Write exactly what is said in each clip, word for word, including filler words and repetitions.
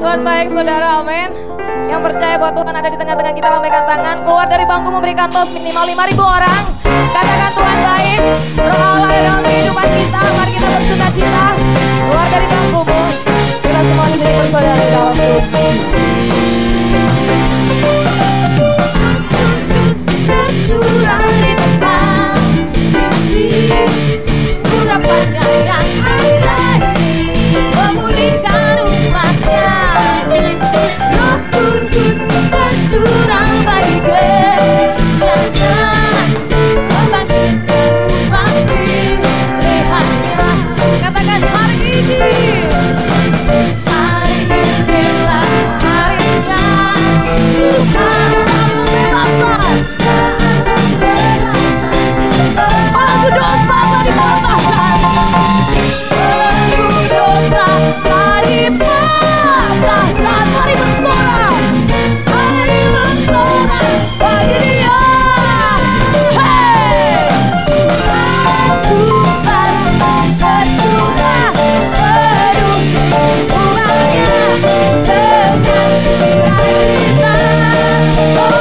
Tuhan baik saudara, amin. Yang percaya bahwa Tuhan ada di tengah-tengah kita, lambaikan tangan. Keluar dari bangku memberikan tos minimal lima ribu orang. Katakan Tuhan baik. Roh Allah ada dalam kehidupan kita. Mari kita bersuka cita. Keluar dari bangkumu. Kita semua di sini bersaudara dalam Tuhan. Tercurah di tempat ini, urapannya yang ajaib memulihkan umatnya. Roh Kudus tercurah bagi gerejanya, membangkitkan umat pilihannya. Katakan hari ini, hari inilah harinya Tuhan membebaskan. Belenggu dosa telah dipatahkan, belenggu dosa telah dipatahkan. Mari bersorak, mari bersorak bagi Dia. Hey, Tuhan tercurah penuh umatnya dengan sukacita. Oh,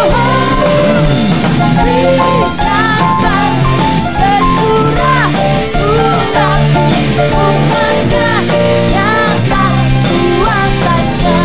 berikan tercurah urap umatnya yang tak kuasanya.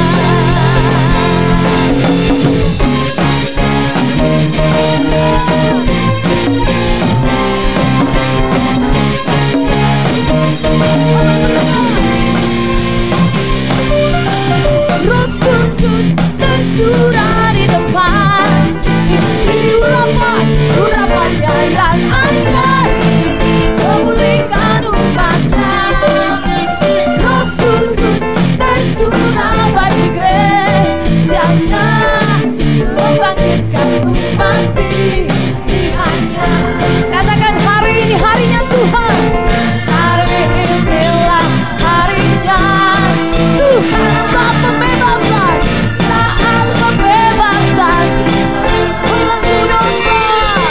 Roh Kudus tercurah di tempat ini, urapan, urapannya yang ajaib memulihkan umatnya. Roh Kudus tercurah bagi gerejanya, membangkitkan umat pilihannya. Katakan hari ini harinya Tuhan, hari inilah harinya Tuhan. Saat pembebasan, saat pembebasan. Belenggu dosa,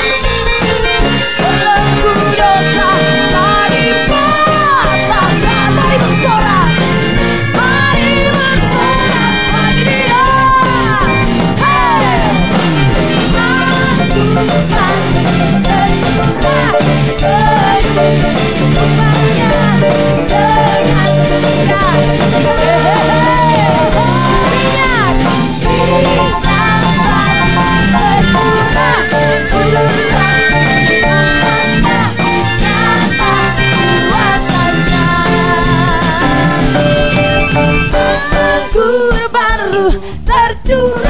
belenggu dosa telah dipatahkan. Mari bersorak, mari bersorak bagi Dia. Hey, Tuhan tercurah penuh umatnya dengan sukacita. Ingat, ingat tercurah urat umatnya nyata kuasanya. Anggur baru tercurah.